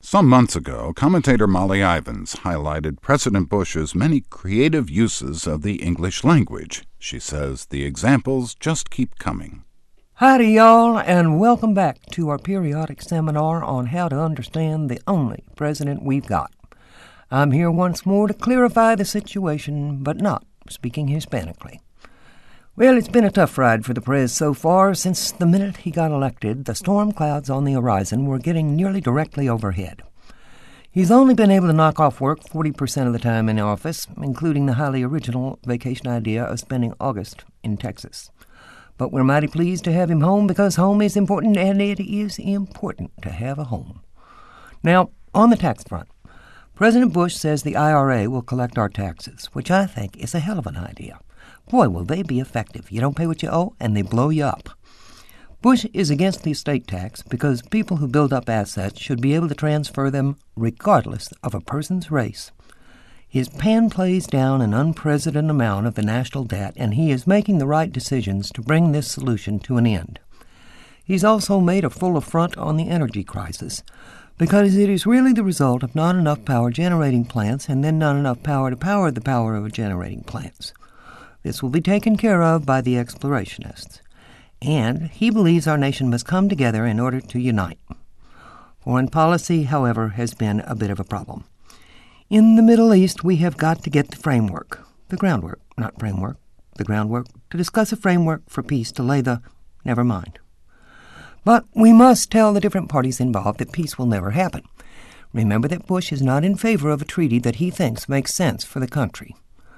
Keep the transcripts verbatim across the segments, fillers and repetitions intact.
Some months ago, commentator Molly Ivins highlighted President Bush's many creative uses of the English language. She says the examples just keep coming. Howdy, y'all, and welcome back to our periodic seminar on how to understand the only president we've got. I'm here once more to clarify the situation, but not speaking Hispanically. Well, it's been a tough ride for the Prez so far. Since the minute he got elected, the storm clouds on the horizon were getting nearly directly overhead. He's only been able to knock off work forty percent of the time in office, including the highly original vacation idea of spending August in Texas. But we're mighty pleased to have him home because home is important, and it is important to have a home. Now, on the tax front, President Bush says the I R A will collect our taxes, which I think is a hell of an idea. Boy, will they be effective. You don't pay what you owe, and they blow you up. Bush is against the estate tax because people who build up assets should be able to transfer them regardless of a person's race. His pen plays down an unprecedented amount of the national debt, and he is making the right decisions to bring this solution to an end. He's also made a full affront on the energy crisis because it is really the result of not enough power-generating plants and then not enough power to power the power of generating plants. This will be taken care of by the explorationists. And he believes our nation must come together in order to unite. Foreign policy, however, has been a bit of a problem. In the Middle East, we have got to get the framework, the groundwork, not framework, the groundwork, to discuss a framework for peace to lay the never mind. But we must tell the different parties involved that peace will never happen. Remember that Bush is not in favor of a treaty that he thinks makes sense for the country.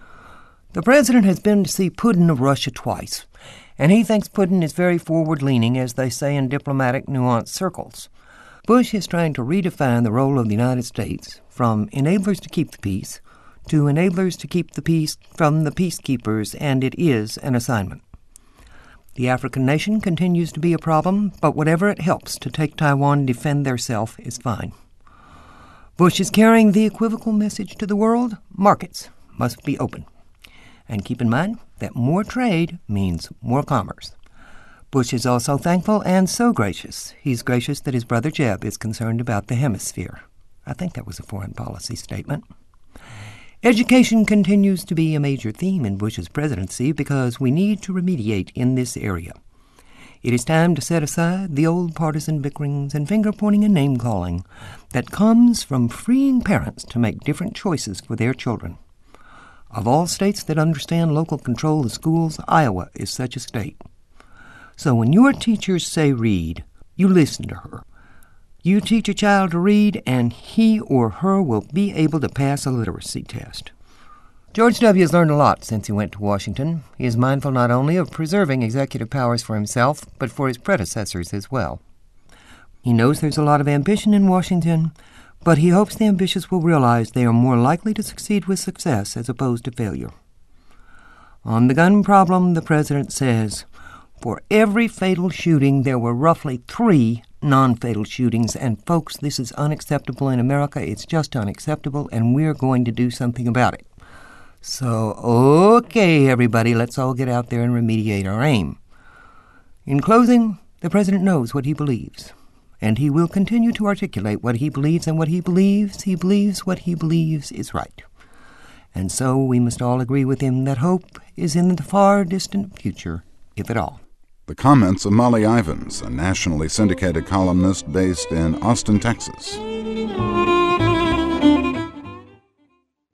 The president has been to see Putin of Russia twice, and he thinks Putin is very forward-leaning, as they say in diplomatic nuanced circles. Bush is trying to redefine the role of the United States from enablers to keep the peace to enablers to keep the peace from the peacekeepers, and it is an assignment. The African nation continues to be a problem, but whatever it helps to take Taiwan defend theirself is fine. Bush is carrying the equivocal message to the world: markets must be open. And keep in mind that more trade means more commerce. Bush is also thankful and so gracious. He's gracious that his brother Jeb is concerned about the hemisphere. I think that was a foreign policy statement. Education continues to be a major theme in Bush's presidency because we need to remediate in this area. It is time to set aside the old partisan bickerings and finger-pointing and name-calling that comes from freeing parents to make different choices for their children. Of all states that understand local control of schools, Iowa is such a state. So when your teachers say read, you listen to her. You teach a child to read, and he or her will be able to pass a literacy test. George W. has learned a lot since he went to Washington. He is mindful not only of preserving executive powers for himself, but for his predecessors as well. He knows there's a lot of ambition in Washington, but he hopes the ambitious will realize they are more likely to succeed with success as opposed to failure. On the gun problem, the president says, for every fatal shooting, there were roughly three non-fatal shootings, and folks, this is unacceptable in America. It's just unacceptable, and we're going to do something about it. So, okay, everybody, let's all get out there and remediate our aim. In closing, the president knows what he believes. And he will continue to articulate what he believes, and what he believes, he believes what he believes is right. And so we must all agree with him that hope is in the far distant future, if at all. The comments of Molly Ivins, a nationally syndicated columnist based in Austin, Texas.